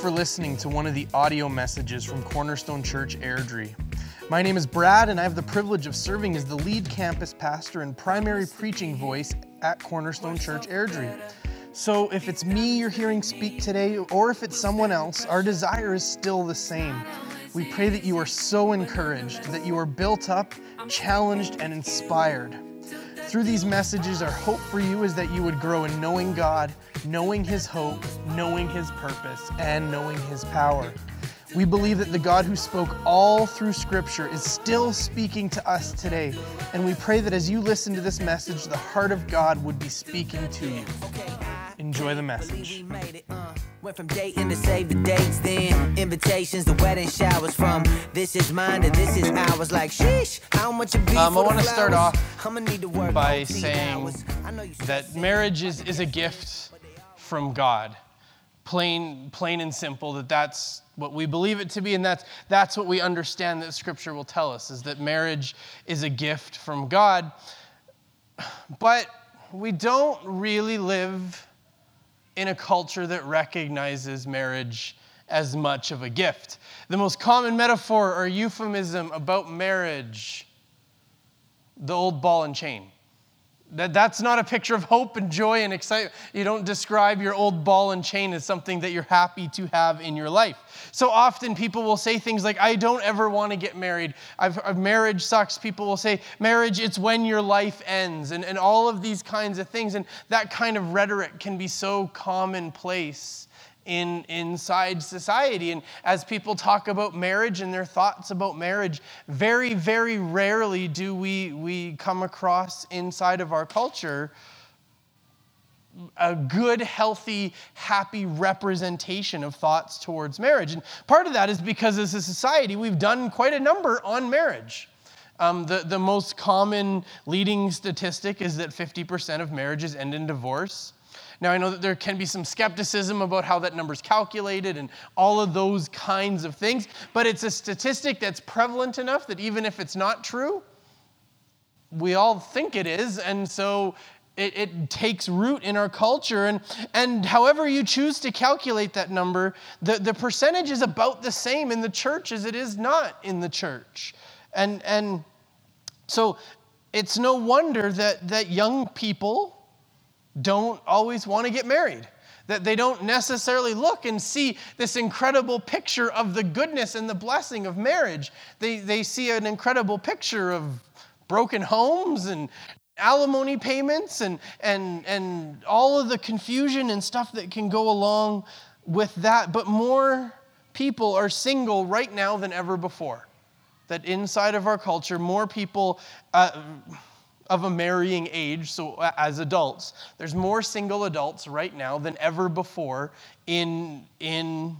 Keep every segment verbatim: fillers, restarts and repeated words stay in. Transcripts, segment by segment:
for listening to one of the audio messages from Cornerstone Church Airdrie. My name is Brad, and I have the privilege of serving as the lead campus pastor and primary preaching voice at Cornerstone Church Airdrie. So if it's me you're hearing speak today, or if it's someone else, our desire is still the same. We pray that you are so encouraged, that you are built up, challenged, and inspired. Through these messages, our hope for you is that you would grow in knowing God, knowing His hope, knowing His purpose, and knowing His power. We believe that the God who spoke all through Scripture is still speaking to us today, and we pray that as you listen to this message, the heart of God would be speaking to you. Enjoy the message. Went from dating to save the dates, then invitations, the wedding showers, from this is mine to this is ours. Like sheesh, how much you be Um, I for want the to start flowers? off I'ma need to work by O T saying hours. I know you said that save marriage the is, money, is a but gift they are. from God. Plain, plain and simple, that that's what we believe it to be, and that's, that's what we understand that Scripture will tell us, is that marriage is a gift from God. But we don't really live in a culture that recognizes marriage as much of a gift. The most common metaphor or euphemism about marriage, the old ball and chain. That, that's not a picture of hope and joy and excitement. You don't describe your old ball and chain as something that you're happy to have in your life. So often people will say things like, I don't ever want to get married. I've, I've, marriage sucks. People will say, marriage, it's when your life ends. And, and all of these kinds of things. And that kind of rhetoric can be so commonplace in inside society. And as people talk about marriage and their thoughts about marriage, very, very rarely do we, we come across inside of our culture a good, healthy, happy representation of thoughts towards marriage. And part of that is because as a society, we've done quite a number on marriage. Um, the, the most common leading statistic is that fifty percent of marriages end in divorce. Now, I know that there can be some skepticism about how that number's calculated and all of those kinds of things, but it's a statistic that's prevalent enough that even if it's not true, we all think it is, and so it, it takes root in our culture. And, and however you choose to calculate that number, the, the percentage is about the same in the church as it is not in the church. And, and so it's no wonder that, that young people don't always want to get married, that they don't necessarily look and see this incredible picture of the goodness and the blessing of marriage. They, they see an incredible picture of broken homes and alimony payments and, and, and all of the confusion and stuff that can go along with that. But more people are single right now than ever before. That inside of our culture, more people Uh, of a marrying age, so as adults, there's more single adults right now than ever before in, in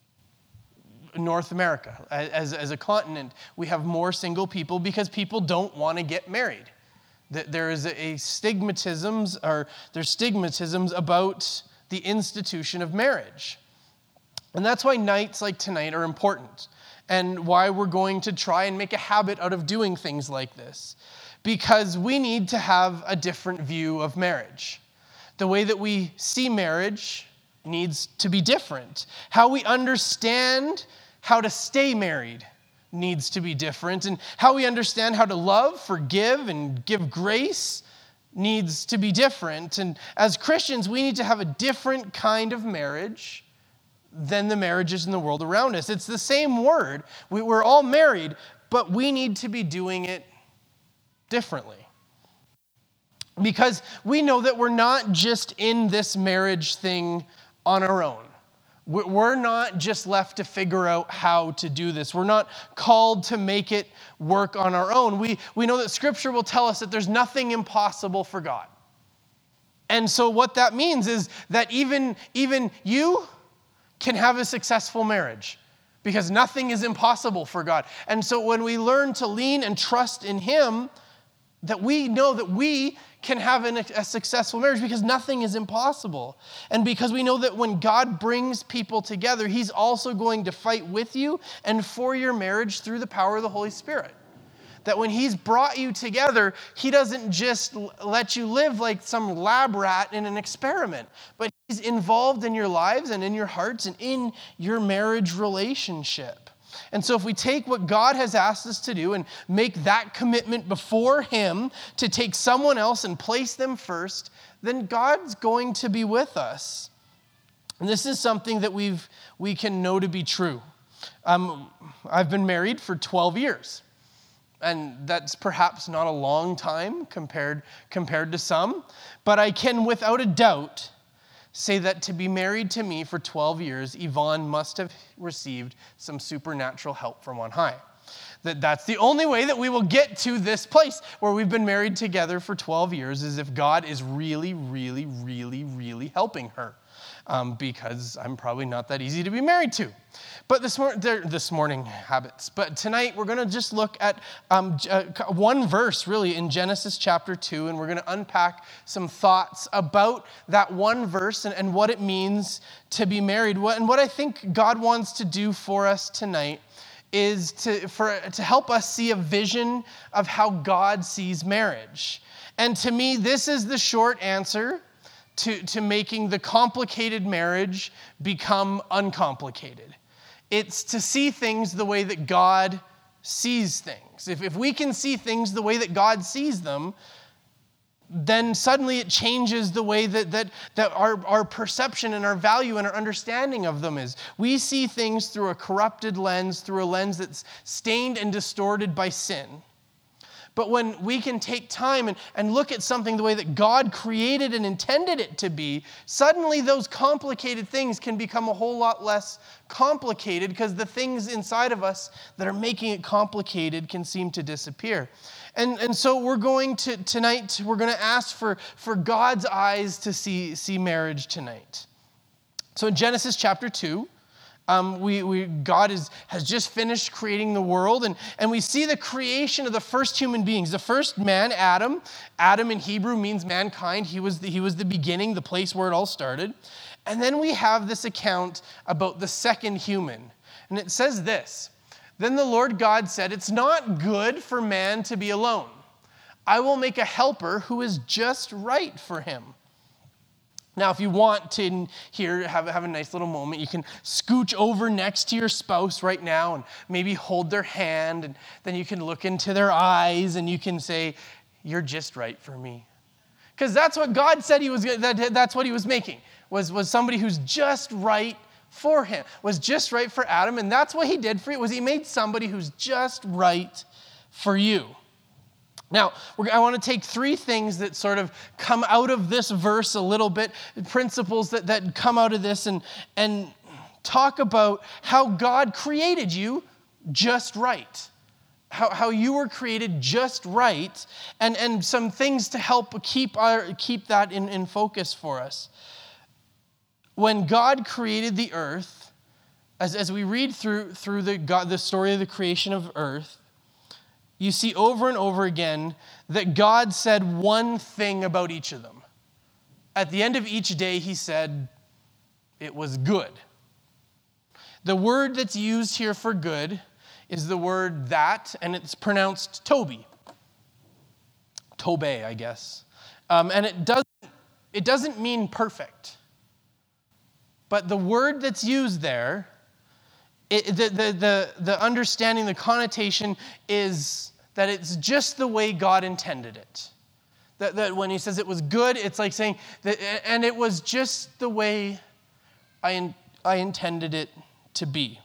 North America. As, as a continent, we have more single people because people don't want to get married. There is a stigmatisms, or there's stigmatisms about the institution of marriage. And that's why nights like tonight are important, and why we're going to try and make a habit out of doing things like this. Because we need to have a different view of marriage. The way that we see marriage needs to be different. How we understand how to stay married needs to be different. And how we understand how to love, forgive, and give grace needs to be different. And as Christians, we need to have a different kind of marriage than the marriages in the world around us. It's the same word. We, we're all married, but we need to be doing it differently. Because we know that we're not just in this marriage thing on our own. We're not just left to figure out how to do this. We're not called to make it work on our own. We, we know that Scripture will tell us that there's nothing impossible for God. And so what that means is that even, even you can have a successful marriage, because nothing is impossible for God. And so when we learn to lean and trust in Him, that we know that we can have an, a successful marriage because nothing is impossible. And because we know that when God brings people together, He's also going to fight with you and for your marriage through the power of the Holy Spirit. That when He's brought you together, He doesn't just let you live like some lab rat in an experiment, but He's involved in your lives and in your hearts and in your marriage relationship. And so if we take what God has asked us to do and make that commitment before him to take someone else and place them first, then God's going to be with us. And this is something that we've we can know to be true. Um, I've been married for twelve years. And that's perhaps not a long time compared, compared to some. But I can without a doubt say that to be married to me for twelve years, Yvonne must have received some supernatural help from on high. That that's the only way that we will get to this place where we've been married together for twelve years, is if God is really, really, really, really helping her. Um, because I'm probably not that easy to be married to. But this, mor- this morning, habits. But tonight, we're going to just look at um, uh, one verse, really, in Genesis chapter two, and we're going to unpack some thoughts about that one verse and, and what it means to be married. What, and what I think God wants to do for us tonight is to, for, to help us see a vision of how God sees marriage. And to me, this is the short answer To, to making the complicated marriage become uncomplicated. It's to see things the way that God sees things. If, if we can see things the way that God sees them, then suddenly it changes the way that, that, that our, our perception and our value and our understanding of them is. We see things through a corrupted lens, through a lens that's stained and distorted by sin. But when we can take time and, and look at something the way that God created and intended it to be, suddenly those complicated things can become a whole lot less complicated, because the things inside of us that are making it complicated can seem to disappear. And, and so we're going to, tonight, we're going to ask for, for God's eyes to see, see marriage tonight. So in Genesis chapter two, Um, we, we, God is, has just finished creating the world, and, and we see the creation of the first human beings. The first man, Adam. Adam in Hebrew means mankind. He was the, he was the beginning, the place where it all started. And then we have this account about the second human. And it says this: "Then the Lord God said, 'It's not good for man to be alone. I will make a helper who is just right for him.'" Now, if you want to here have, have a nice little moment, you can scooch over next to your spouse right now and maybe hold their hand, and then you can look into their eyes and you can say, "You're just right for me." Because that's what God said he was. That, that's what he was making, was, was somebody who's just right for him, was just right for Adam, and that's what he did for you, was he made somebody who's just right for you. Now, we're, I want to take three things that sort of come out of this verse a little bit, principles that, that come out of this, and, and talk about how God created you just right. How, how you were created just right, and, and some things to help keep, our, keep that in, in focus for us. When God created the earth, as, as we read through, through the, God, the story of the creation of earth, you see over and over again that God said one thing about each of them. At the end of each day, he said, "It was good." The word that's used here for good is the word "that," and it's pronounced Toby. Tobe, I guess. Um, and it doesn't, it doesn't mean perfect. But the word that's used there, It, the, the, the, the understanding, the connotation is that it's just the way God intended it. That, that when he says it was good, it's like saying, that, and it was just the way I, I intended it to be.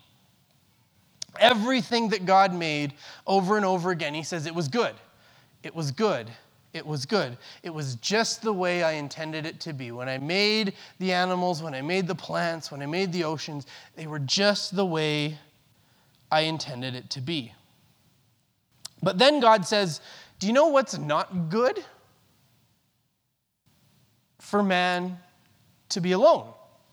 Everything that God made over and over again, he says it was good. It was good. It was good. It was just the way I intended it to be. When I made the animals, when I made the plants, when I made the oceans, they were just the way I intended it to be. But then God says, do you know what's not good? For man to be alone.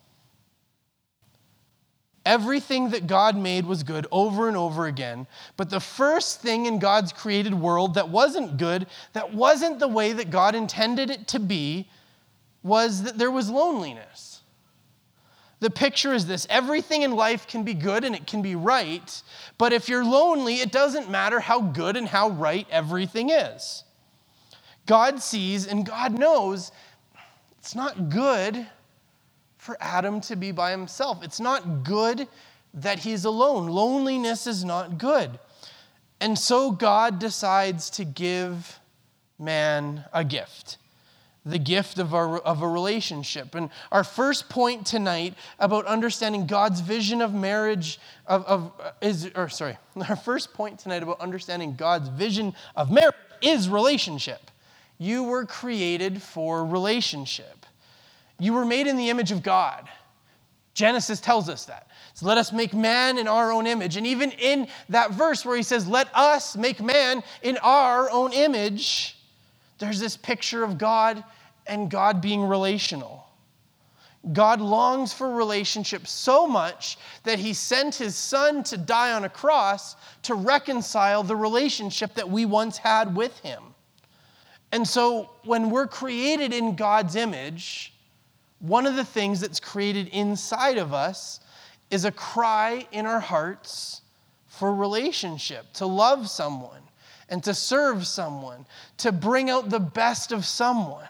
Everything that God made was good over and over again. But the first thing in God's created world that wasn't good, that wasn't the way that God intended it to be, was that there was loneliness. The picture is this: everything in life can be good and it can be right, but if you're lonely, it doesn't matter how good and how right everything is. God sees and God knows it's not good for Adam to be by himself. It's not good that he's alone. Loneliness is not good. And so God decides to give man a gift, the gift of a, of a relationship. And our first point tonight about understanding God's vision of marriage of, of is, or sorry, our first point tonight about understanding God's vision of marriage is relationship. You were created for relationship. You were made in the image of God. Genesis tells us that. So let us make man in our own image. And even in that verse where he says, let us make man in our own image, there's this picture of God and God being relational. God longs for relationship so much that he sent his son to die on a cross to reconcile the relationship that we once had with him. And so when we're created in God's image, one of the things that's created inside of us is a cry in our hearts for relationship, to love someone and to serve someone, to bring out the best of someone.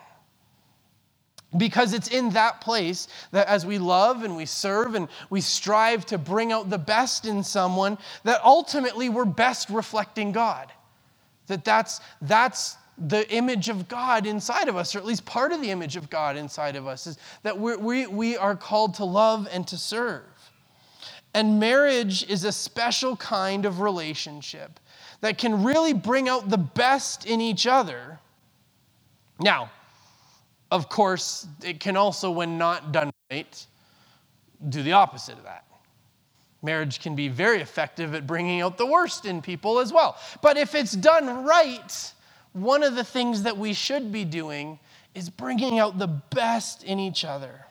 Because it's in that place that as we love and we serve and we strive to bring out the best in someone, that ultimately we're best reflecting God. That that's, that's the image of God inside of us, or at least part of the image of God inside of us, is that we're, we we are called to love and to serve. And marriage is a special kind of relationship that can really bring out the best in each other. Now, of course, it can also, when not done right, do the opposite of that. Marriage can be very effective at bringing out the worst in people as well. But if it's done right, one of the things that we should be doing is bringing out the best in each other.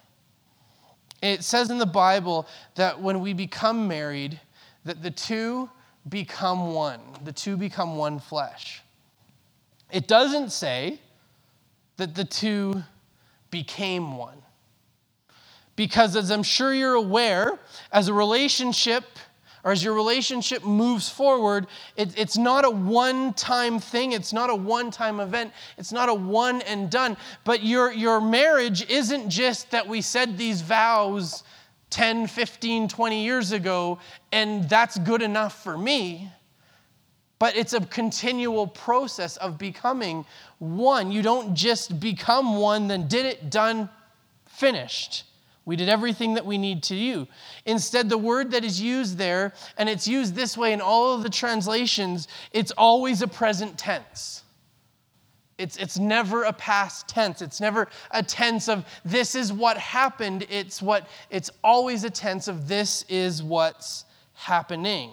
It says in the Bible that when we become married, that the two become one. The two become one flesh. It doesn't say that the two became one. Because as I'm sure you're aware, as a relationship, or as your relationship moves forward, it, it's not a one-time thing. It's not a one-time event. It's not a one and done. But your, your marriage isn't just that we said these vows ten, fifteen, twenty years ago, and that's good enough for me. But it's a continual process of becoming one. You don't just become one, then did it, done, finished. We did everything that we need to do. Instead, the word that is used there, and it's used this way in all of the translations, it's always a present tense. It's, it's never a past tense. It's never a tense of this is what happened. It's what it's always a tense of this is what's happening.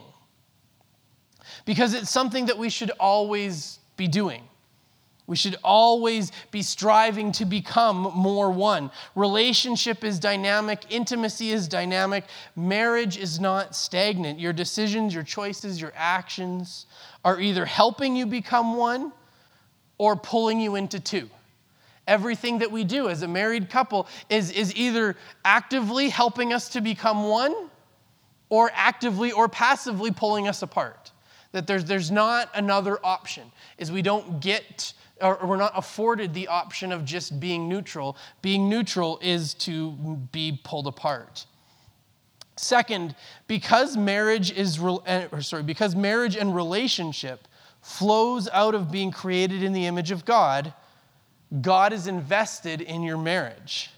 Because it's something that we should always be doing. We should always be striving to become more one. Relationship is dynamic. Intimacy is dynamic. Marriage is not stagnant. Your decisions, your choices, your actions are either helping you become one or pulling you into two. Everything that we do as a married couple is, is either actively helping us to become one or actively or passively pulling us apart. That there's, there's not another option, is we don't get, or we're not afforded the option of just being neutral. Being neutral is to be pulled apart. Second, because marriage is, or sorry, because marriage and relationship flows out of being created in the image of God, God is invested in your marriage.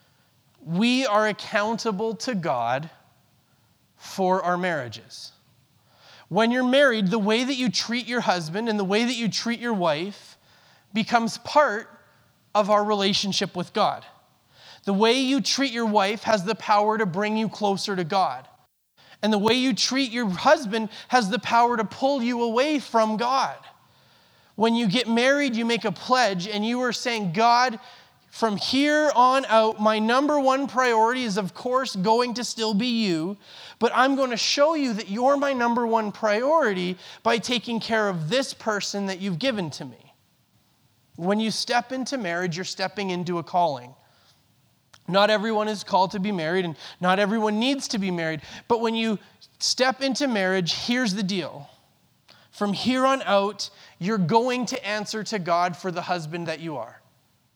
We are accountable to God for our marriages. When you're married, the way that you treat your husband and the way that you treat your wife becomes part of our relationship with God. The way you treat your wife has the power to bring you closer to God. And the way you treat your husband has the power to pull you away from God. When you get married, you make a pledge and you are saying, God, from here on out, my number one priority is, of course, going to still be you, but I'm going to show you that you're my number one priority by taking care of this person that you've given to me. When you step into marriage, you're stepping into a calling. Not everyone is called to be married, and not everyone needs to be married, but when you step into marriage, here's the deal. From here on out, you're going to answer to God for the husband that you are.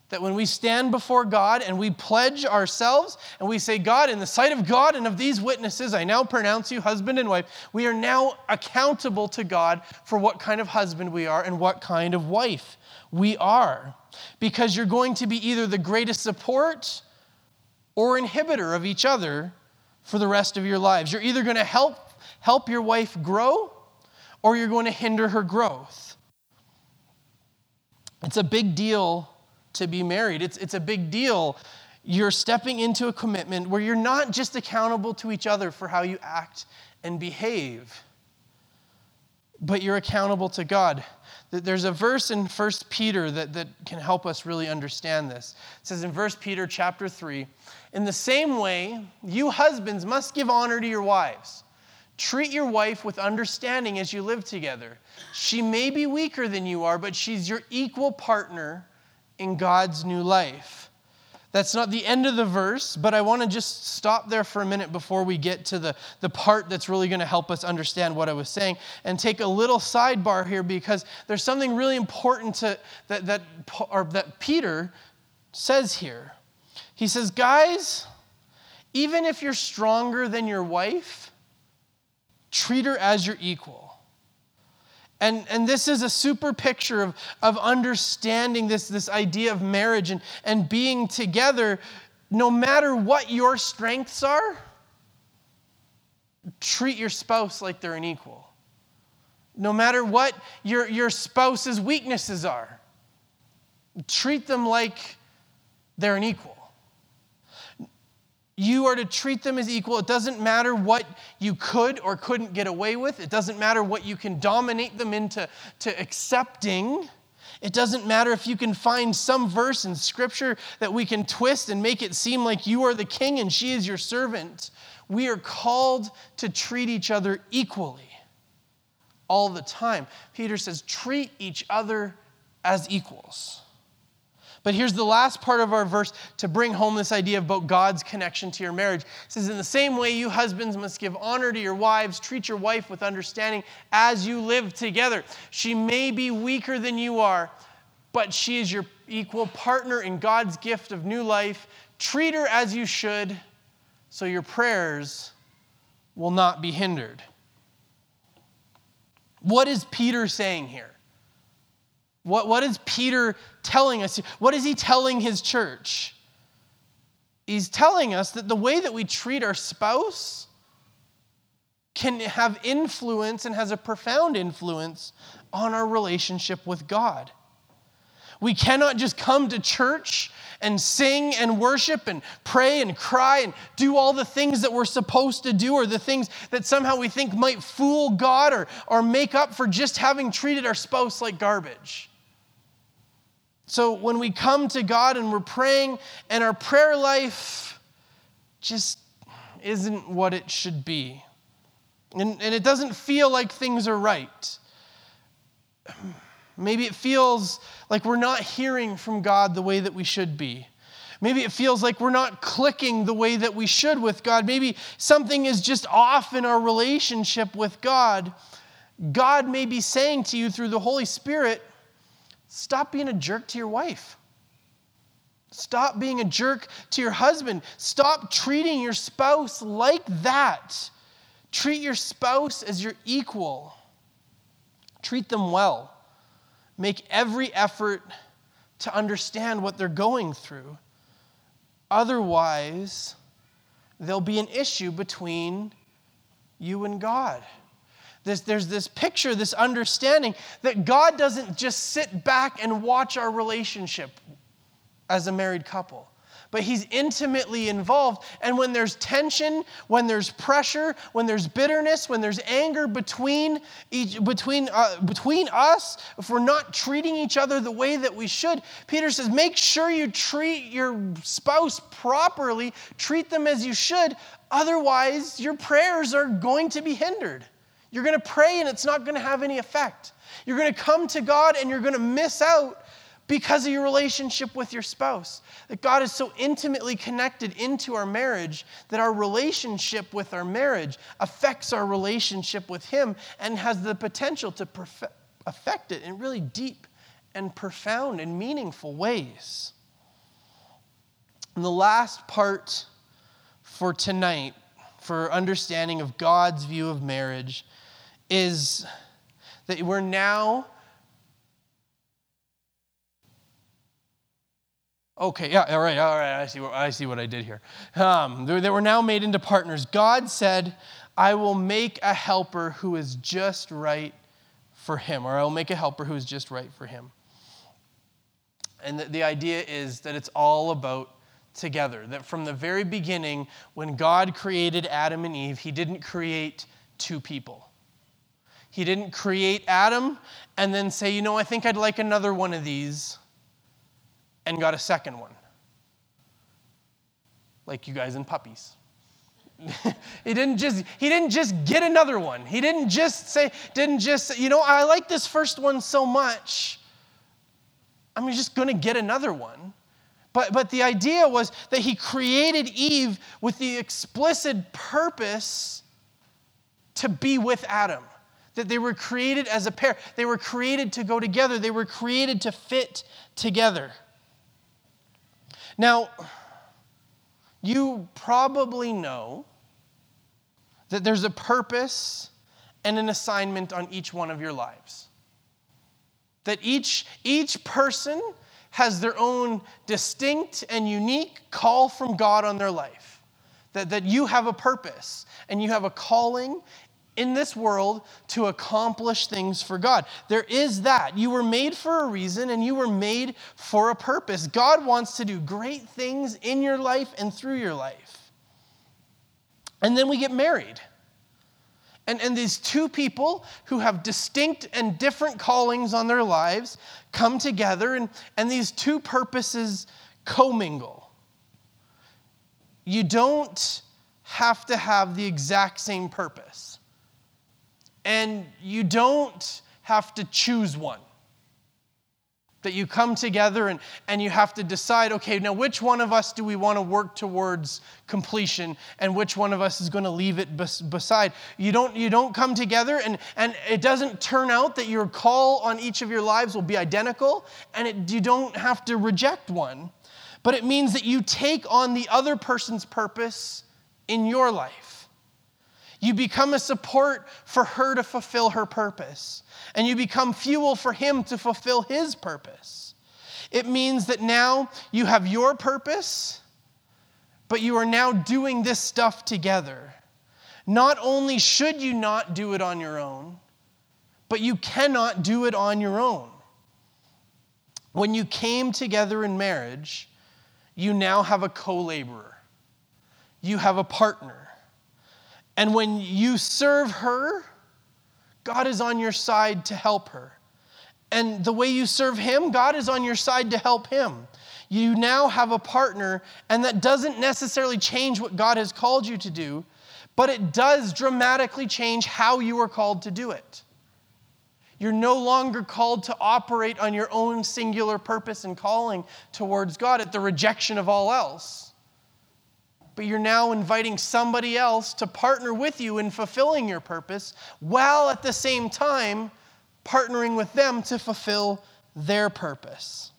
That when we stand before God and we pledge ourselves and we say, God, in the sight of God and of these witnesses, I now pronounce you husband and wife, we are now accountable to God for what kind of husband we are and what kind of wife we are. Because you're going to be either the greatest support or inhibitor of each other for the rest of your lives. You're either going to help, help your wife grow or you're going to hinder her growth. It's a big deal to be married. It's, it's a big deal. You're stepping into a commitment where you're not just accountable to each other for how you act and behave, but you're accountable to God. There's a verse in First Peter that, that can help us really understand this. It says in First Peter chapter three, in the same way, you husbands must give honor to your wives. Treat your wife with understanding as you live together. She may be weaker than you are, but she's your equal partner in God's new life. That's not the end of the verse, but I want to just stop there for a minute before we get to the, the part that's really going to help us understand what I was saying, and take a little sidebar here, because there's something really important to, that, that, or that Peter says here. He says, guys, even if you're stronger than your wife, treat her as your equal. And, and this is a super picture of, of understanding this, this idea of marriage and, and being together. No matter what your strengths are, treat your spouse like they're an equal. No matter what your, your spouse's weaknesses are, treat them like they're an equal. You are to treat them as equal. It doesn't matter what you could or couldn't get away with. It doesn't matter what you can dominate them into to accepting. It doesn't matter if you can find some verse in Scripture that we can twist and make it seem like you are the king and she is your servant. We are called to treat each other equally all the time. Peter says, treat each other as equals. But here's the last part of our verse to bring home this idea about God's connection to your marriage. It says, in the same way, you husbands must give honor to your wives. Treat your wife with understanding as you live together. She may be weaker than you are, but she is your equal partner in God's gift of new life. Treat her as you should, so your prayers will not be hindered. What is Peter saying here? What, what is Peter telling us? What is he telling his church? He's telling us that the way that we treat our spouse can have influence and has a profound influence on our relationship with God. We cannot just come to church and sing and worship and pray and cry and do all the things that we're supposed to do, or the things that somehow we think might fool God or, or make up for just having treated our spouse like garbage. So when we come to God and we're praying and our prayer life just isn't what it should be, and, and it doesn't feel like things are right. Maybe it feels like we're not hearing from God the way that we should be. Maybe it feels like we're not clicking the way that we should with God. Maybe something is just off in our relationship with God. God may be saying to you through the Holy Spirit, stop being a jerk to your wife. Stop being a jerk to your husband. Stop treating your spouse like that. Treat your spouse as your equal. Treat them well. Make every effort to understand what they're going through. Otherwise, there'll be an issue between you and God. There's, there's this picture, this understanding that God doesn't just sit back and watch our relationship as a married couple, but he's intimately involved. And when there's tension, when there's pressure, when there's bitterness, when there's anger between, each, between, uh, between us, if we're not treating each other the way that we should, Peter says, make sure you treat your spouse properly, treat them as you should, otherwise your prayers are going to be hindered. You're going to pray and it's not going to have any effect. You're going to come to God and you're going to miss out because of your relationship with your spouse. That God is so intimately connected into our marriage that our relationship with our marriage affects our relationship with him and has the potential to perfect, affect it in really deep and profound and meaningful ways. And the last part for tonight, for understanding of God's view of marriage, is that we're now... Okay, yeah, all right, all right, I see what, I see what I did here. Um, they, they were now made into partners. God said, I will make a helper who is just right for him, or I will make a helper who is just right for him. And the, the idea is that it's all about together. That from the very beginning, when God created Adam and Eve, he didn't create two people. He didn't create Adam and then say, you know, I think I'd like another one of these, and got a second one. Like you guys and puppies. he didn't just he didn't just get another one. He didn't just say, didn't just say, you know, I like this first one so much, I'm just going to get another one. But, but the idea was that he created Eve with the explicit purpose to be with Adam. That they were created as a pair. They were created to go together. They were created to fit together. Now, you probably know that there's a purpose and an assignment on each one of your lives. That each, each person has their own distinct and unique call from God on their life. That, that you have a purpose and you have a calling in this world to accomplish things for God. There is that. You were made for a reason and you were made for a purpose. God wants to do great things in your life and through your life. And then we get married. And, and these two people who have distinct and different callings on their lives come together, and, and these two purposes commingle. You don't have to have the exact same purpose. And you don't have to choose one. That you come together and, and you have to decide, okay, now which one of us do we want to work towards completion and which one of us is going to leave it bes- beside. You don't, you don't come together and, and it doesn't turn out that your call on each of your lives will be identical, and it, you don't have to reject one. But it means that you take on the other person's purpose in your life. You become a support for her to fulfill her purpose. And you become fuel for him to fulfill his purpose. It means that now you have your purpose, but you are now doing this stuff together. Not only should you not do it on your own, but you cannot do it on your own. When you came together in marriage, you now have a co-laborer. You have a partner. And when you serve her, God is on your side to help her. And the way you serve him, God is on your side to help him. You now have a partner, and that doesn't necessarily change what God has called you to do, but it does dramatically change how you are called to do it. You're no longer called to operate on your own singular purpose and calling towards God at the rejection of all else. But you're now inviting somebody else to partner with you in fulfilling your purpose, while at the same time partnering with them to fulfill their purpose.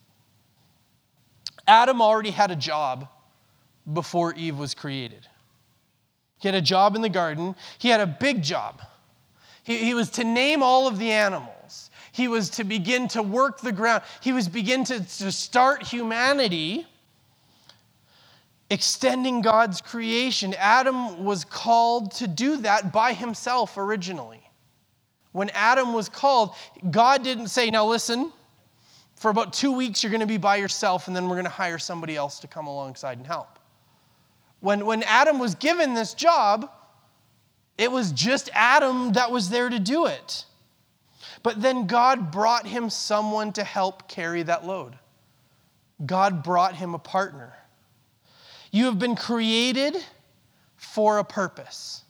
Adam already had a job before Eve was created. He had a job in the garden. He had a big job. He, he was to name all of the animals. He was to begin to work the ground. He was begin to, to start humanity, extending God's creation. Adam was called to do that by himself originally. When Adam was called, God didn't say, now listen, for about two weeks you're going to be by yourself and then we're going to hire somebody else to come alongside and help. When, when Adam was given this job, it was just Adam that was there to do it. But then God brought him someone to help carry that load. God brought him a partner. You have been created for a purpose.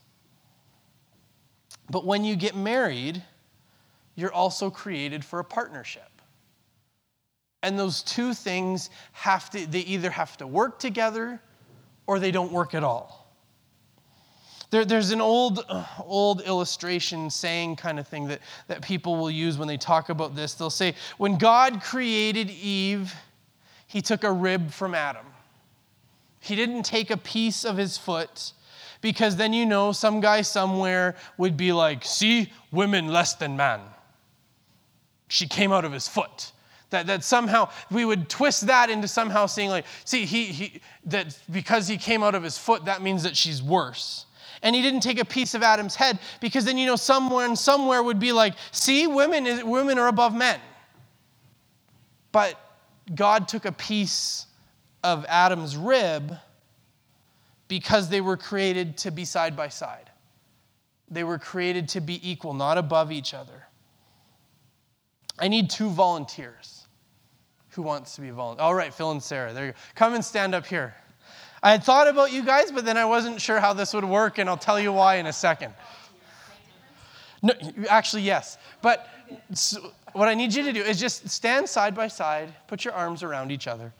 But when you get married, you're also created for a partnership. And those two things have to, they either have to work together or they don't work at all. There, there's an old, uh, old illustration saying kind of thing that, that people will use when they talk about this. They'll say, when God created Eve, he took a rib from Adam. He didn't take a piece of his foot, because then you know some guy somewhere would be like, see, women less than man. She came out of his foot. That, that somehow we would twist that into somehow saying like, see, he, he that because he came out of his foot, that means that she's worse. And he didn't take a piece of Adam's head, because then you know someone somewhere would be like, see, women is, women are above men. But God took a piece of Adam's rib because they were created to be side by side. They were created to be equal, not above each other. I need two volunteers. Who wants to be a volunteer? All right, Phil and Sarah, there you go. Come and stand up here. I had thought about you guys, but then I wasn't sure how this would work, and I'll tell you why in a second. No, actually, yes. But so what I need you to do is just stand side by side, put your arms around each other.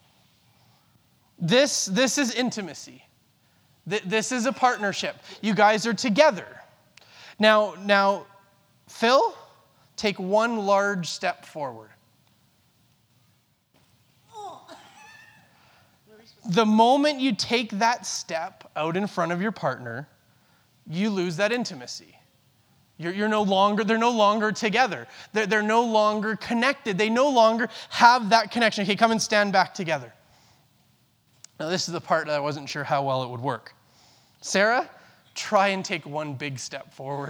This, this is intimacy. This is a partnership. You guys are together. Now, now, Phil, take one large step forward. The moment you take that step out in front of your partner, you lose that intimacy. You're, you're no longer, they're no longer together. They're, they're no longer connected. They no longer have that connection. Okay, come and stand back together. Now, this is the part that I wasn't sure how well it would work. Sarah, try and take one big step forward.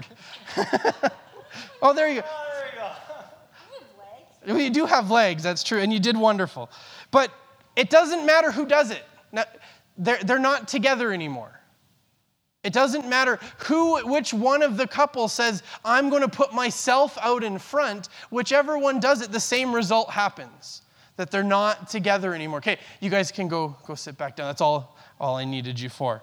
Oh, there you go. Oh, there you go. You have legs. You do have legs, that's true, and you did wonderful. But it doesn't matter who does it. Now, they're, they're not together anymore. It doesn't matter who, which one of the couple says, I'm going to put myself out in front. Whichever one does it, the same result happens. That they're not together anymore. Okay, you guys can go, go sit back down. That's all, all I needed you for.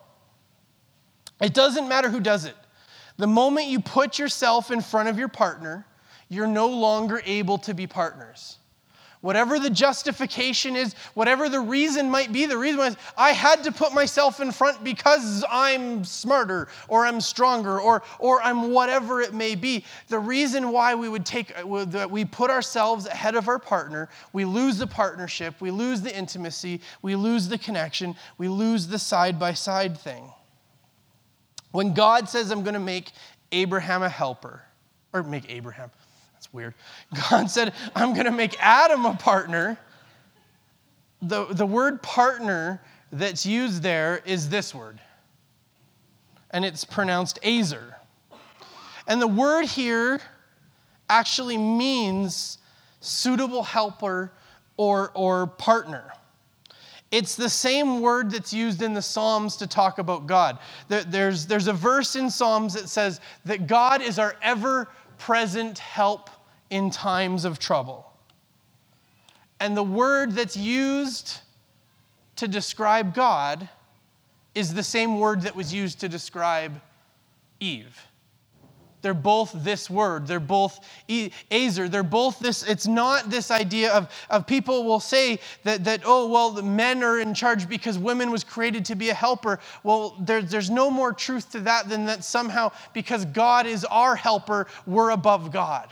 It doesn't matter who does it. The moment you put yourself in front of your partner, you're no longer able to be partners. Whatever the justification is, whatever the reason might be, the reason was I had to put myself in front because I'm smarter or I'm stronger or, or I'm whatever it may be. The reason why we would take, that we put ourselves ahead of our partner, we lose the partnership, we lose the intimacy, we lose the connection, we lose the side-by-side thing. When God says, I'm going to make Abraham a helper, or make Abraham, weird. God said, I'm going to make Adam a partner. The, the word partner that's used there is this word. And it's pronounced azer. And the word here actually means suitable helper or, or partner. It's the same word that's used in the Psalms to talk about God. There, there's, there's a verse in Psalms that says that God is our ever-present help in times of trouble. And the word that's used to describe God is the same word that was used to describe Eve. They're both this word. They're both azer. They're both this. It's not this idea of, of people will say that, that, oh, well, the men are in charge because women was created to be a helper. Well, there, there's no more truth to that than that somehow because God is our helper, we're above God.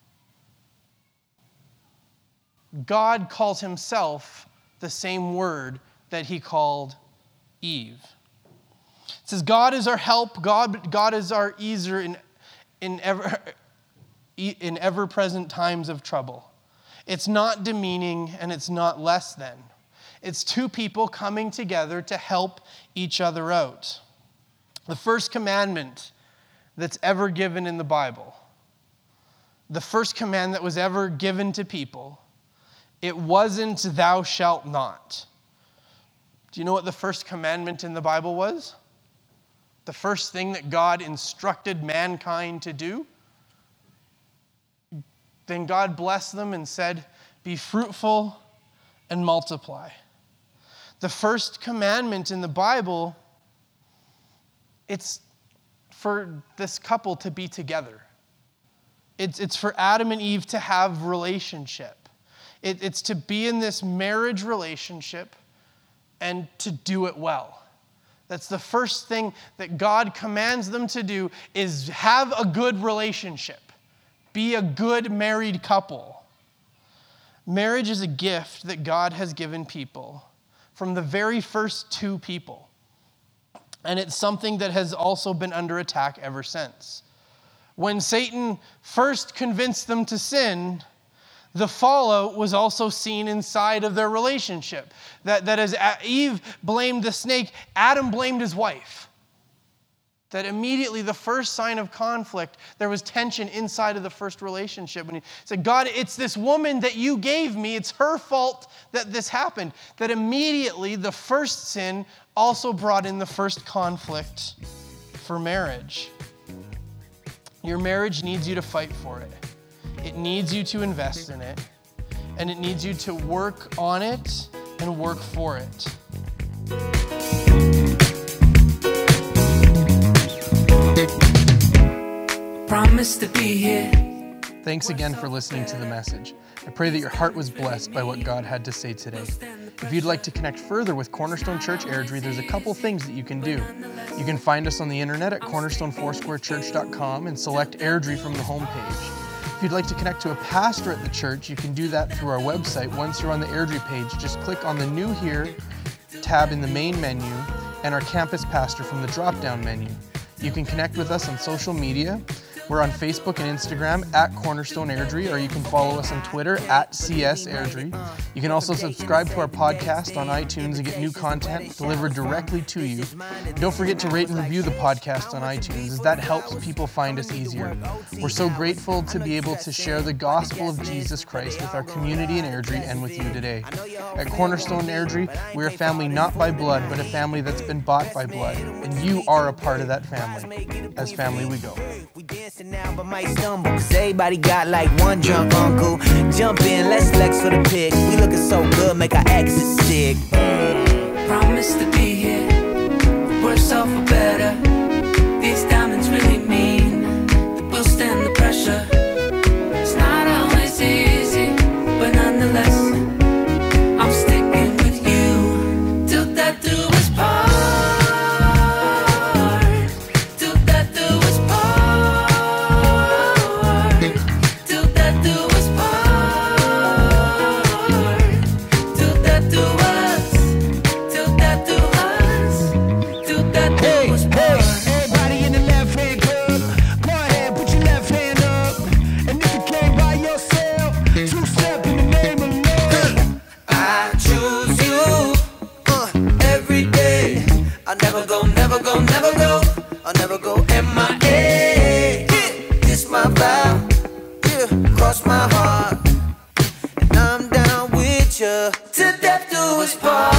God calls himself the same word that he called Eve. It says, God is our help. God, God is our ezer in, in, ever, in ever-present times of trouble. It's not demeaning and it's not less than. It's two people coming together to help each other out. The first commandment that's ever given in the Bible, the first command that was ever given to people, it wasn't thou shalt not. Do you know what the first commandment in the Bible was? The first thing that God instructed mankind to do? Then God blessed them and said, be fruitful and multiply. The first commandment in the Bible, it's for this couple to be together. It's, it's for Adam and Eve to have relationship. It, it's to be in this marriage relationship and to do it well. That's the first thing that God commands them to do is have a good relationship. Be a good married couple. Marriage is a gift that God has given people from the very first two people. And it's something that has also been under attack ever since. When Satan first convinced them to sin, the fallout was also seen inside of their relationship. That, that as Eve blamed the snake, Adam blamed his wife. That immediately the first sign of conflict, there was tension inside of the first relationship. And he said, God, it's this woman that you gave me. It's her fault that this happened. That immediately the first sin also brought in the first conflict for marriage. Your marriage needs you to fight for it. It needs you to invest in it. And it needs you to work on it and work for it. Promise to be here. Thanks again for listening to the message. I pray that your heart was blessed by what God had to say today. If you'd like to connect further with Cornerstone Church Airdrie, there's a couple things that you can do. You can find us on the internet at cornerstone foursquare church dot com and select Airdrie from the homepage. If you'd like to connect to a pastor at the church, you can do that through our website. Once you're on the Airdrie page, just click on the New Here tab in the main menu and our campus pastor from the drop-down menu. You can connect with us on social media. We're on Facebook and Instagram at Cornerstone Airdrie, or you can follow us on Twitter at C S Airdrie. You can also subscribe to our podcast on iTunes and get new content delivered directly to you. Don't forget to rate and review the podcast on iTunes, as that helps people find us easier. We're so grateful to be able to share the gospel of Jesus Christ with our community in Airdrie and with you today. At Cornerstone Airdrie, we're a family not by blood, but a family that's been bought by blood, and you are a part of that family. As family we go. Now, but might stumble, cause everybody got like one drunk uncle. Jump in, let's flex for the pic. We looking so good, make our exit sick. Promise to be here, worse off or better. These diamonds really mean that we'll stand the pressure. It's not always easy, but nonetheless, I'm sticking with you till that do us part. I'll never go, never go, never go. I'll never go M I A. This my vow, yeah, cross my heart. And I'm down with you till death do us part.